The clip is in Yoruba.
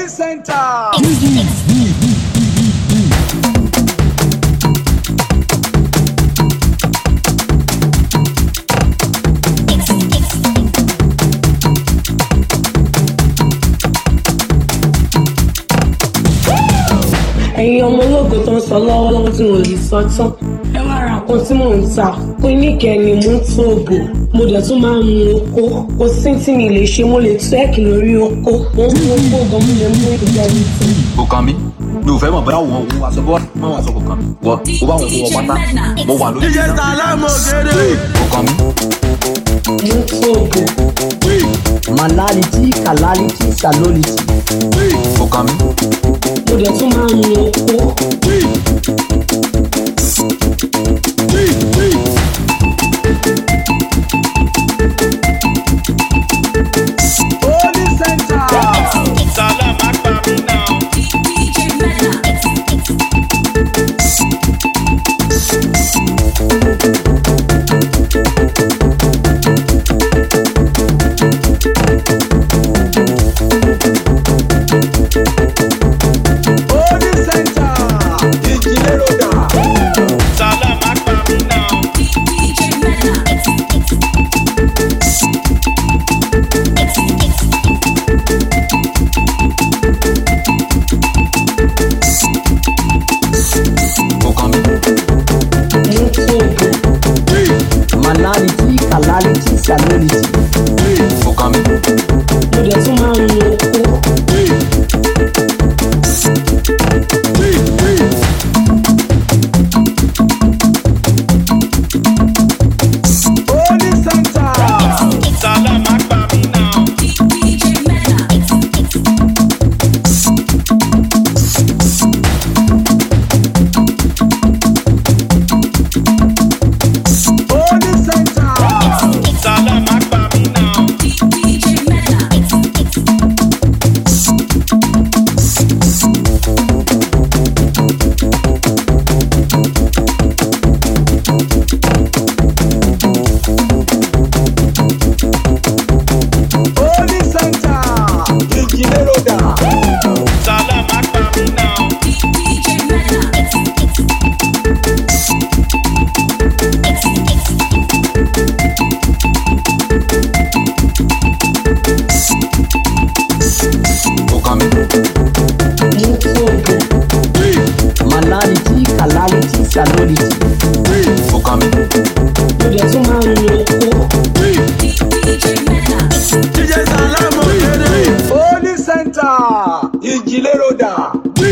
Center. Ẹ̀yin ọmọ ológo tó ń sọ lọ́wọ́lọ́wọ́ tí mo lè sọ tán. Ẹ wá ra nǹkan tí mò ń ta. Pé níkẹyìn mú tó òbò. Mo dẹ̀ tún máa ń mu oko. Kò sí tí mi lè ṣe, mo lè tú ẹ̀kì lórí oko. Mo ń mú oko gan, mo lè mú ìjà mi tì. Kò kàn mí. Mi ò fẹ́ mọ̀ bóyá òun aṣọ bọ́ máa wà sọ kò kàn mí. Wọ́n ó bá wọn wọ pátá. Mo wà lórí ìjà. Kò kàn mí. Mú tó òbò. Manality, calality, salolity. Kò kàn mí. Mo dẹ̀ tún máa ń mu oko. Holy Center. Salam Akbar now. DJ Medna. Holy Center. Ijileroda. Salam Akbar now. DJ Medna. Kò kàn mí. Mú tó òbò. Manality, calality, salolity. Kò kàn mí. Mo dẹ̀ tún máa ń mu oko. Holy Center. Salam Akbar now. DJ Medna. Holy Center. Salam Akbar now. DJ Medna. Holy Center. Ijileroda. Salam Akbar now. DJ Medna. Kò kàn mí. Mú tó òbò. Manality, calality, salolity. Kò kàn mí. Mo dẹ̀ tún máa ń mu oko. DJ Medna. Holy Center. Ijileroda.